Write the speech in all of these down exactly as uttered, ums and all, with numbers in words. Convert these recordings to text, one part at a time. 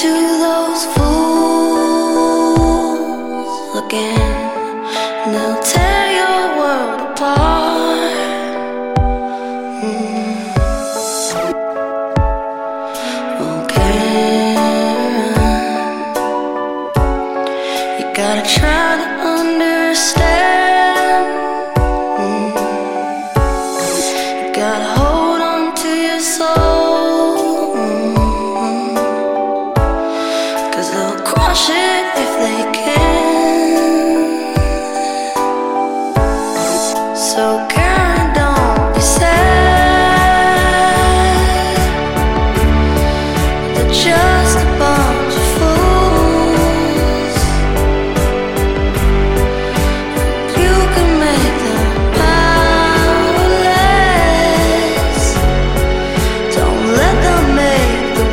to those fools again, and they'll tear your world apart. Mm. Okay, you gotta try to understand. Mm. You gotta hold on to your soul, mm. 'Cause they'll crush it if they can. So girl, don't be sad. They're just a bunch of fools. You can make them powerless. Don't let them make the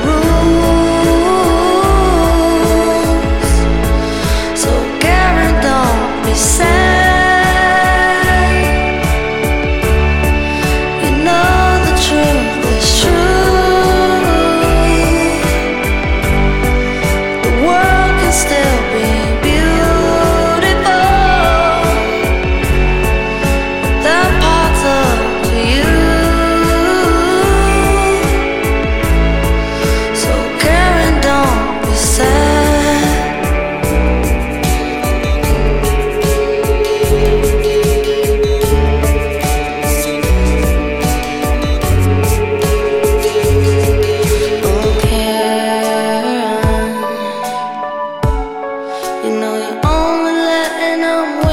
rules. So Gary, don't be sad. You know the truth is true. The world can still be beautiful. That part's up to you. So Karen, don't be sad. Oh Karen, you know you're only letting them